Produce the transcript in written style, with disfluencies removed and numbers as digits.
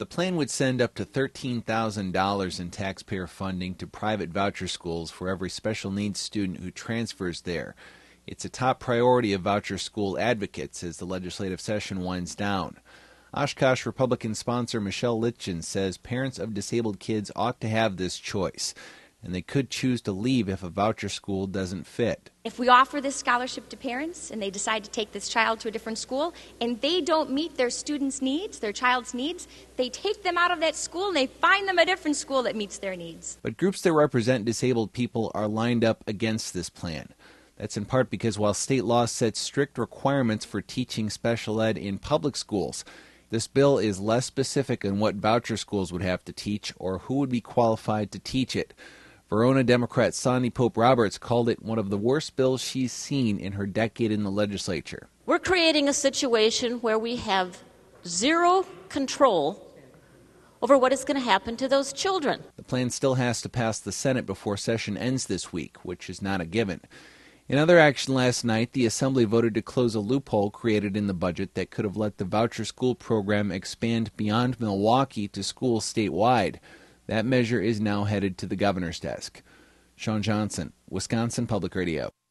The plan would send up to $13,000 in taxpayer funding to private voucher schools for every special needs student who transfers there. It's a top priority of voucher school advocates as the legislative session winds down. Oshkosh Republican sponsor Michelle Litchin says parents of disabled kids ought to have this choice, and they could choose to leave if a voucher school doesn't fit. If we offer this scholarship to parents and they decide to take this child to a different school and they don't meet their students' needs, their child's needs, they take them out of that school and they find them a different school that meets their needs. But groups that represent disabled people are lined up against this plan. That's in part because while state law sets strict requirements for teaching special ed in public schools, this bill is less specific on what voucher schools would have to teach or who would be qualified to teach it. Verona Democrat Sonny Pope Roberts called it one of the worst bills she's seen in her decade in the legislature. We're creating a situation where we have zero control over what is going to happen to those children. The plan still has to pass the Senate before session ends this week, which is not a given. In other action last night, the Assembly voted to close a loophole created in the budget that could have let the voucher school program expand beyond Milwaukee to schools statewide. That measure is now headed to the governor's desk. Sean Johnson, Wisconsin Public Radio.